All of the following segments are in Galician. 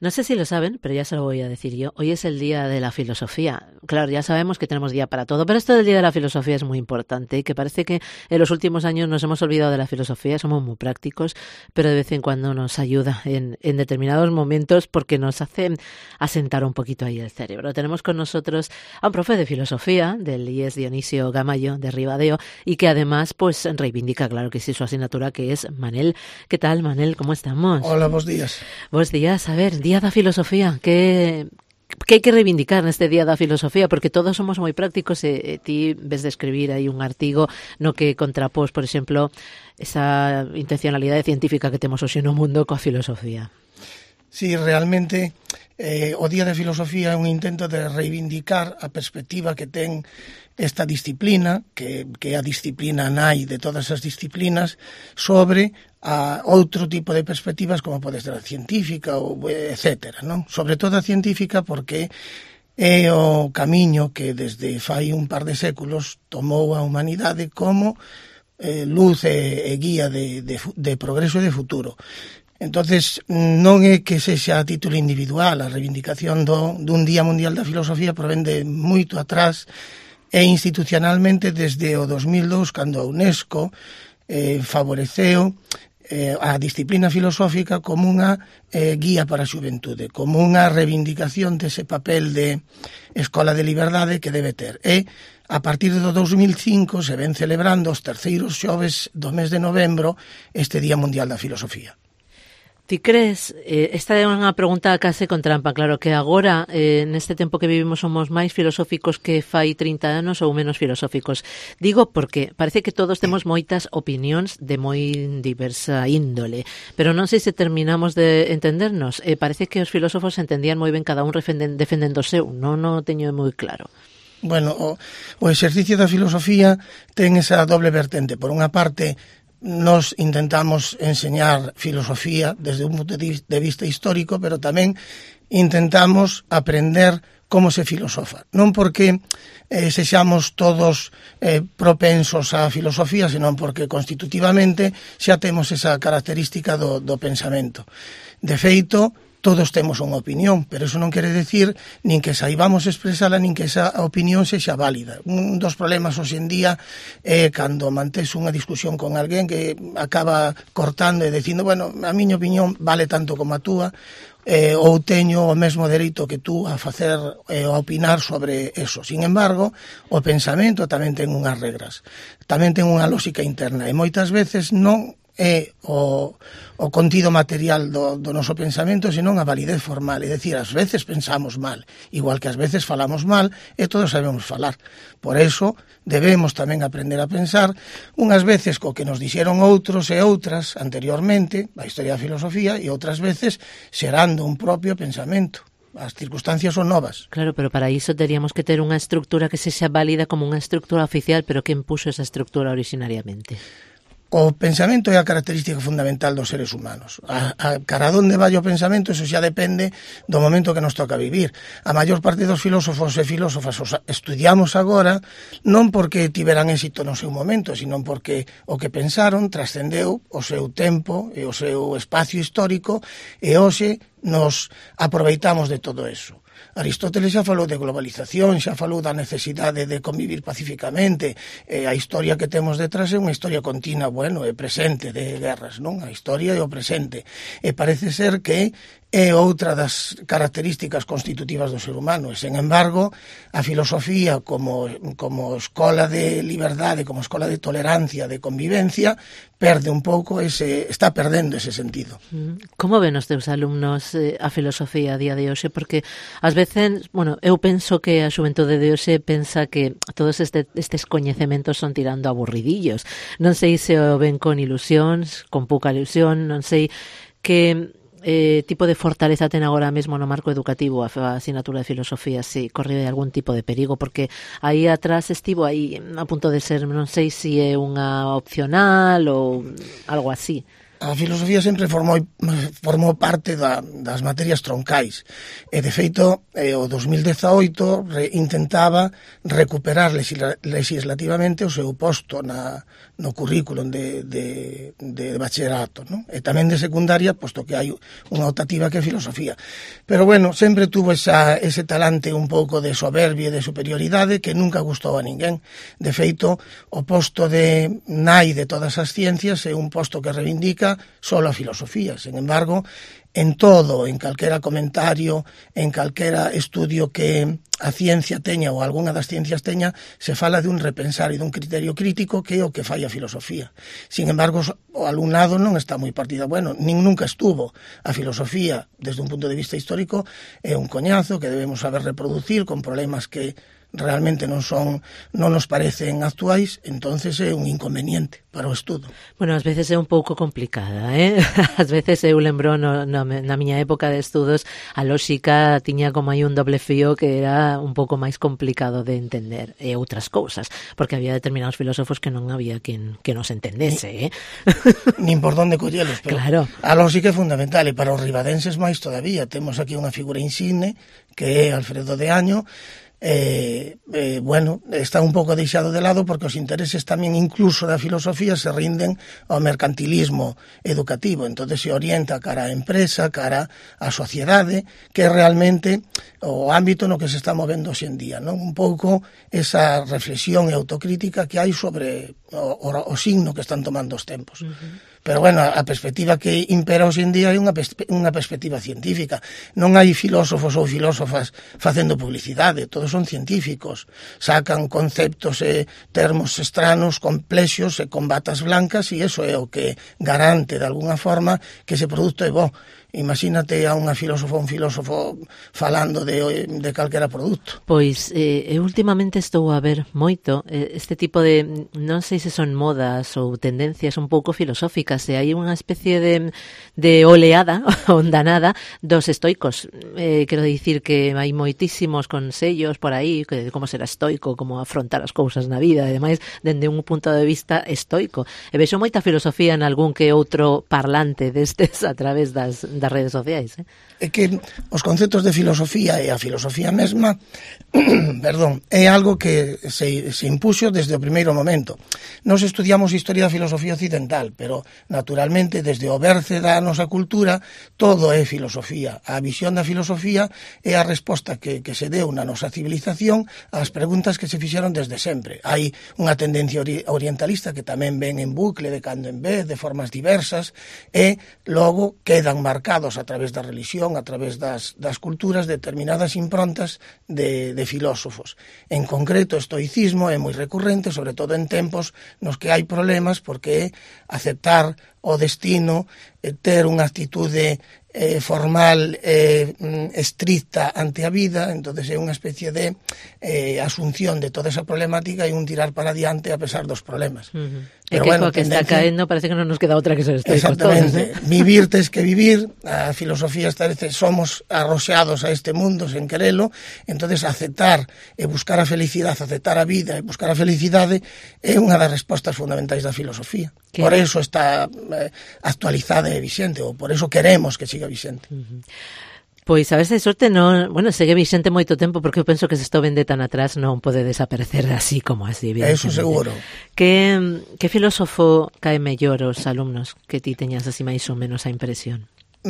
No sé si lo saben, pero ya se lo voy a decir yo. Hoy es el Día de la Filosofía. Claro, ya sabemos que tenemos día para todo, pero esto del Día de la Filosofía es muy importante y que parece que en los últimos años nos hemos olvidado de la filosofía, somos muy prácticos, pero de vez en cuando nos ayuda en determinados momentos porque nos hace asentar un poquito ahí el cerebro. Tenemos con nosotros a un profe de filosofía del IES Dionisio Gamayo de Ribadeo y que además pues reivindica, claro que sí, su asignatura, que es Manel. ¿Qué tal, Manel? ¿Cómo estamos? Hola, buenos días. Buenos días. A ver, Día da Filosofía, que hai que reivindicar neste Día da Filosofía, porque todos somos moi prácticos e ti ves de escribir aí un artigo no que contrapós, por exemplo, esa intencionalidade científica que temos hoxe no mundo coa filosofía. Sí, realmente o Día de Filosofía é un intento de reivindicar a perspectiva que ten esta disciplina, que é a disciplina nai de todas as disciplinas, sobre a outro tipo de perspectivas como pode ser a científica ou etcétera, non? Sobre todo a científica porque é o camiño que desde fai un par de séculos tomou a humanidade como luz e guía de progreso e de futuro. Entonces, non é que sexa a título individual, a reivindicación dun Día Mundial da Filosofía provén de moito atrás e institucionalmente desde o 2002, cando a UNESCO favoreceu a disciplina filosófica como unha guía para a xuventude, como unha reivindicación dese papel de escola de liberdade que debe ter. E a partir do 2005 se ven celebrando os terceiros xoves do mes de novembro este Día Mundial da Filosofía. Ti crees, esta é unha pregunta case con trampa, claro que agora, neste tempo que vivimos, somos máis filosóficos que fai 30 anos ou menos filosóficos. Digo porque parece que todos temos moitas opinións de moi diversa índole, pero non sei se terminamos de entendernos. Parece que os filósofos entendían moi ben cada un defendendo o seu, non o teño moi claro. Bueno, o exercicio da filosofía ten esa doble vertente. Por unha parte, nos intentamos enseñar filosofía desde un punto de vista histórico, pero tamén intentamos aprender como se filosofa. Non porque sexamos todos propensos á filosofía, senón porque constitutivamente xa temos esa característica do pensamento. De feito, todos temos unha opinión, pero eso non quere decir nin que saibamos expresala, nin que esa opinión sexa válida. Un dos problemas hoxe en día é cando mantés unha discusión con alguén que acaba cortando e dicindo, bueno, a miña opinión vale tanto como a túa, ou teño o mesmo dereito que tú a facer a opinar sobre eso. Sin embargo, o pensamento tamén ten unhas regras, tamén ten unha lógica interna, e moitas veces non é o contido material do noso pensamento, senón a validez formal. É dicir, ás veces pensamos mal, igual que ás veces falamos mal, e todos sabemos falar. Por eso, debemos tamén aprender a pensar, unhas veces co que nos dixeron outros e outras anteriormente, a historia da filosofía, e outras veces xerando un propio pensamento. As circunstancias son novas. Claro, pero para iso teríamos que ter unha estructura que sexa válida como unha estructura oficial, pero quen puxo esa estructura originariamente? O pensamento é a característica fundamental dos seres humanos. A cara onde vai o pensamento, eso xa depende do momento que nos toca vivir. A maior parte dos filósofos e filósofas os estudiamos agora non porque tiveran éxito no seu momento, sino porque o que pensaron trascendeu o seu tempo e o seu espacio histórico e hoxe nos aproveitamos de todo eso. Aristóteles xa falou de globalización, xa falou da necesidade de convivir pacíficamente. A historia que temos detrás é unha historia continua, bueno, e presente de guerras, non? A historia é o presente. E parece ser que é outra das características constitutivas do ser humano. E, sen embargo, a filosofía como escola de liberdade, como escola de tolerancia, de convivencia, perde un pouco está perdendo ese sentido. Como ven os teus alumnos a filosofía a día de hoxe? Porque ás veces, bueno, eu penso que a xuventude de hoxe pensa que todos estes coñecementos son tirando aburridillos. Non sei se o ven con ilusións, con pouca ilusión, non sei que tipo de fortaleza ten agora mesmo no marco educativo a asignatura de filosofía, se corre algún tipo de perigo, porque aí atrás estivo aí a punto de ser, non sei se é unha opcional ou algo así. A filosofía sempre formou parte das materias troncais e, de feito, o 2018 intentaba recuperar legislativamente o seu posto no currículum de bachillerato, non? E tamén de secundaria, posto que hai unha optativa que é filosofía. Pero, bueno, sempre tuvo ese talante un pouco de soberbia e de superioridade que nunca gustou a ninguén. De feito, o posto de nai de todas as ciencias é un posto que reivindica solo a filosofía. Sin embargo, en todo, en calquera comentario, en calquera estudio que a ciencia teña ou algunha das ciencias teña, se fala de un repensar e dun criterio crítico que é o que fai a filosofía. Sin embargo, o alumnado non está moi partido. Bueno, nunca estuvo. A filosofía, desde un punto de vista histórico, é un coñazo que debemos saber reproducir con problemas que realmente non nos parecen actuais, entonces é un inconveniente para o estudo. Bueno, ás veces é un pouco complicada, Ás veces eu lembro na miña época de estudos a lóxica tiña como aí un doble fío que era un pouco máis complicado de entender e outras cousas, porque había determinados filósofos que non había quen nos entendese, Nin por donde collelos, pero claro. A lóxica é fundamental e para os ribadenses máis todavía. Temos aquí unha figura insigne que é Alfredo de Año. Bueno, está un pouco deixado de lado porque os intereses tamén incluso da filosofía se rinden ao mercantilismo educativo, entonces se orienta cara á empresa, cara á sociedade, que é realmente o ámbito no que se está movendo hoxe en día, non? Un pouco esa reflexión e autocrítica que hai sobre o signo que están tomando os tempos. Pero, bueno, a perspectiva que impera hoxe en día é unha perspectiva científica. Non hai filósofos ou filósofas facendo publicidade, todos son científicos. Sacan conceptos e termos estranos, complexos e con batas blancas, e iso é o que garante, de alguna forma, que ese produto é bo. Imagínate a unha filósofa ou un filósofo falando de calquera produto. Pois, eu últimamente estou a ver moito este tipo de, non sei se son modas ou tendencias un pouco filosóficas, e hai unha especie de oleada, ondanada, dos estoicos. Quero dicir que hai moitísimos consellos por aí, de como ser estoico, como afrontar as cousas na vida, e demais, dende un punto de vista estoico. E vexo moita filosofía en algún que outro parlante destes a través das redes sociais. É que os conceptos de filosofía e a filosofía mesma perdón, é algo que se impuxo desde o primeiro momento. Nos estudiamos historia da filosofía occidental, pero naturalmente desde o berce da nosa cultura todo é filosofía. A visión da filosofía é a resposta que se deu na nosa civilización ás preguntas que se fixeron desde sempre. Hai unha tendencia orientalista que tamén ven en bucle de cando en vez, de formas diversas, e logo quedan marcados a través da religión, a través das culturas, determinadas improntas de filósofos. En concreto, o estoicismo é moi recurrente, sobre todo en tempos nos que hai problemas, porque é aceptar o destino, ter unha actitude formal estricta ante a vida, entonces é unha especie de asunción de toda esa problemática e un tirar para adiante a pesar dos problemas. Pero, bueno, que está caendo parece que non nos queda outra que ser estoicos. Exactamente. Todos, Vivir tes que vivir. A filosofía establece somos arroxados a este mundo sen querelo, entonces aceptar e buscar a felicidade, aceptar a vida e buscar a felicidade é unha das respostas fundamentais da filosofía. Por eso está actualizada e vixente, ou por eso queremos que siga vixente. Pois a veces de sorte non, bueno, segue vixente moito tempo porque eu penso que se isto vende tan atrás non pode desaparecer así como así. Eso seguro. Que filósofo cae mellor aos alumnos que ti teñas así máis ou menos a impresión?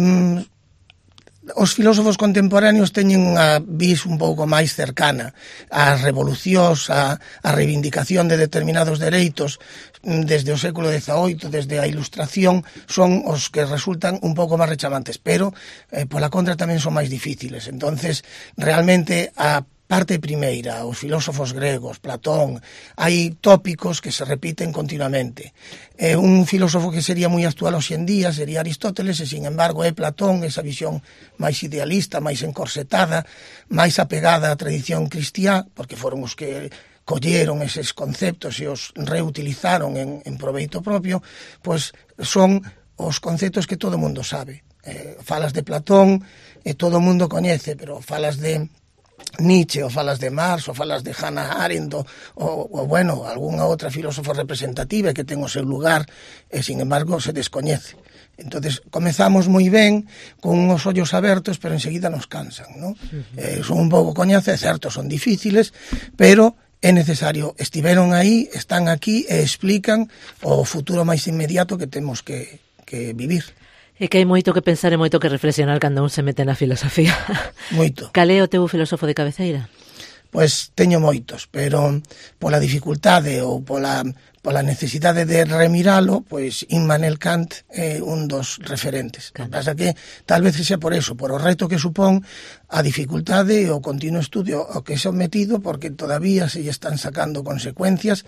Os filósofos contemporáneos teñen unha vis un pouco máis cercana ás revolucións, a reivindicación de determinados dereitos desde o século XVIII, desde a Ilustración, son os que resultan un pouco máis rechamantes, pero pola contra tamén son máis difíciles. Entonces, realmente a parte primeira, os filósofos gregos, Platón, hai tópicos que se repiten continuamente. Un filósofo que sería moi actual hoxe en día sería Aristóteles, e, sin embargo, é Platón, esa visión máis idealista, máis encorsetada, máis apegada á tradición cristiá, porque foron os que colleron eses conceptos e os reutilizaron en proveito propio, pois son os conceptos que todo o mundo sabe. Falas de Platón e todo o mundo coñece, pero falas de Nietzsche, ou falas de Marx, ou falas de Hannah Arendt, ou bueno, algunha outra filósofo representativa que ten o seu lugar, e, sin embargo, se descoñece. Entonces comezamos moi ben, con uns ollos abertos, pero enseguida nos cansan, ¿no? Son un pouco coñazo, é certo, son difíciles, pero é necesario, estiveron aí, están aquí e explican o futuro máis inmediato que temos que vivir. É que hai moito que pensar e moito que reflexionar cando un se mete na filosofía. Moito. Cal é o teu filósofo de cabeceira? Pois teño moitos, pero pola dificultade ou pola necesidade de remiralo, pois Immanuel Kant é un dos referentes. O que pasa que tal vez xa por eso, por o reto que supón a dificultade e o continuo estudio ao que é sometido, porque todavía se lle están sacando consecuencias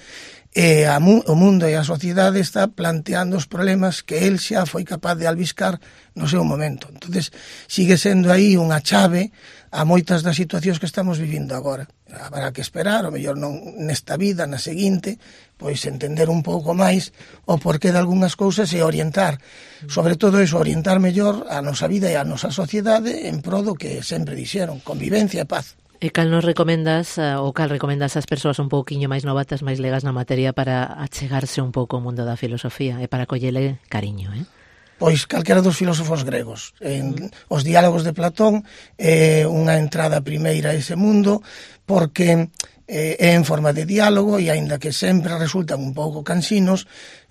e o mundo e a sociedade está planteando os problemas que el xa foi capaz de albiscar no seu momento. Entonces, sigue sendo aí unha chave a moitas das situacións que estamos vivindo agora. Habrá que esperar, o mellor non nesta vida, na seguinte, pois entender un pouco máis o porqué de algunhas cousas e orientar, sobre todo eso, orientar mellor a nosa vida e a nosa sociedade en pro do que sempre dixeron, convivencia e paz. E cal nos recomendas, ou cal recomendas ás persoas un pouquiño máis novatas, máis legas na materia para achegarse un pouco ao mundo da filosofía e para collele cariño, Pois calquera dos filósofos gregos. Os diálogos de Platón é unha entrada primeira a ese mundo, porque é en forma de diálogo e aínda que sempre resultan un pouco cansinos,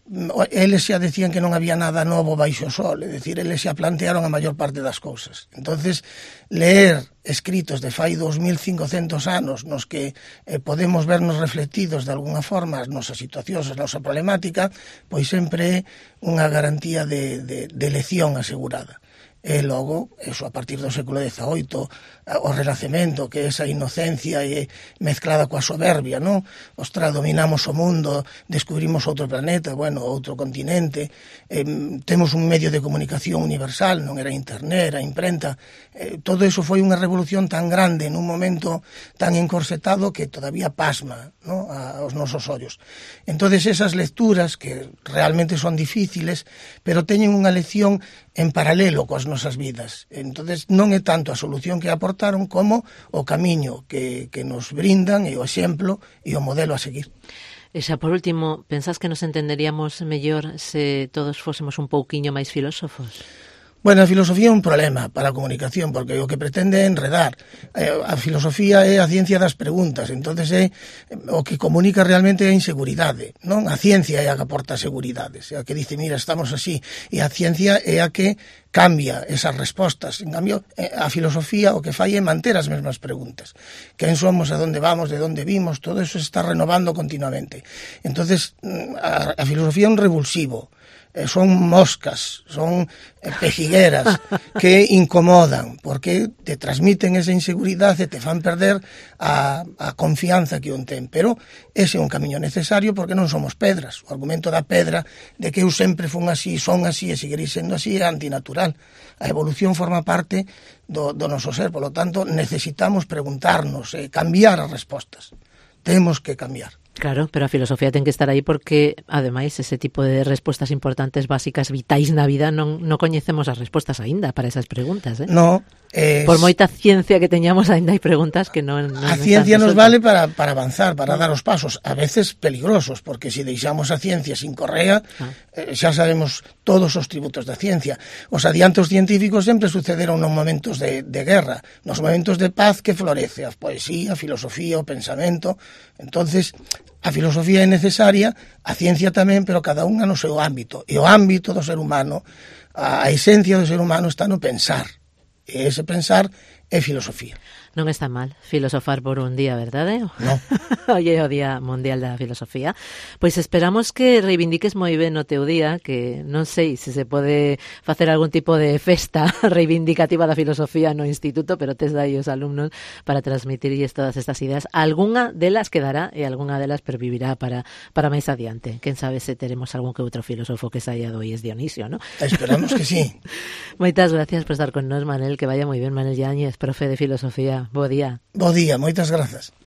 eles xa decían que non había nada novo baixo o sol, é dicir, eles xa plantearon a maior parte das cousas. Entonces, leer escritos de fai 2500 anos nos que podemos vernos reflectidos de alguna forma as nosas situacións, a nosa problemática, pois sempre é unha garantía de lección asegurada. E logo, eso a partir do século XVIII, o Renacemento, que esa inocencia é mezclada coa soberbia, non? Ostra, dominamos o mundo, descubrimos outro planeta, bueno, outro continente, temos un medio de comunicación universal, non era internet, era imprenta, todo eso foi unha revolución tan grande nun momento tan encorsetado que todavía pasma, non? Aos nosos ollos. Entonces esas lecturas, que realmente son difíciles, pero teñen unha lección en paralelo coas nosas vidas. Entonces non é tanto a solución que aportaron como o camiño que nos brindan e o exemplo e o modelo a seguir. E xa por último, pensás que nos entenderíamos mellor se todos fósemos un pouquiño máis filósofos? Bueno, a filosofía é un problema para a comunicación, porque o que pretende é enredar. A filosofía é a ciencia das preguntas, entonces é o que comunica realmente é a inseguridade, non? A ciencia é a que aporta seguridades, é a que dice, mira, estamos así, e a ciencia é a que cambia esas respostas. En cambio, a filosofía o que fai é manter as mesmas preguntas. Quen somos, a donde vamos, de donde vimos, todo eso se está renovando continuamente. Entonces, a filosofía é un revulsivo. Son moscas, son pejigueras que incomodan porque te transmiten esa inseguridade e te fan perder a confianza que un ten, pero ese é un camiño necesario porque non somos pedras. O argumento da pedra de que eu sempre fun así, son así e seguirei sendo así é antinatural. A evolución forma parte do noso ser, polo tanto necesitamos preguntarnos e cambiar as respostas. Temos que cambiar. Claro, pero a filosofía ten que estar aí porque, ademais, ese tipo de respostas importantes, básicas, vitais na vida, non coñecemos as respostas aínda para esas preguntas, No. Por moita ciencia que teñamos, aínda hai preguntas que non a ciencia nos vale para avanzar, para dar os pasos, a veces peligrosos, porque se deixamos a ciencia sin correa, xa sabemos todos os tributos da ciencia. Os adiantos científicos sempre sucederon nos momentos de guerra, nos momentos de paz que florece a poesía, a filosofía, o pensamento. Entonces, a filosofía é necesaria, a ciencia tamén, pero cada unha no seu ámbito. E o ámbito do ser humano, a esencia do ser humano está no pensar. E ese pensar é filosofía. Non está mal filosofar por un día, verdade? No. Hoxe é o Día Mundial da Filosofía. Pois esperamos que reivindiques moi ben o teu día, que non sei se se pode facer algún tipo de festa reivindicativa da filosofía no instituto, pero tes aí os alumnos para transmitirlles todas estas ideas. Algúnha delas quedará e algunha delas pervivirá para máis adiante. Quen sabe se teremos algún que outro filósofo que saia do IES Dionisio, non? Esperamos que sí. Moitas gracias por estar con nós, Manel, que vaya moi ben. Manel Yáñez, profe de Filosofía. Bo día. Bo día, moitas grazas.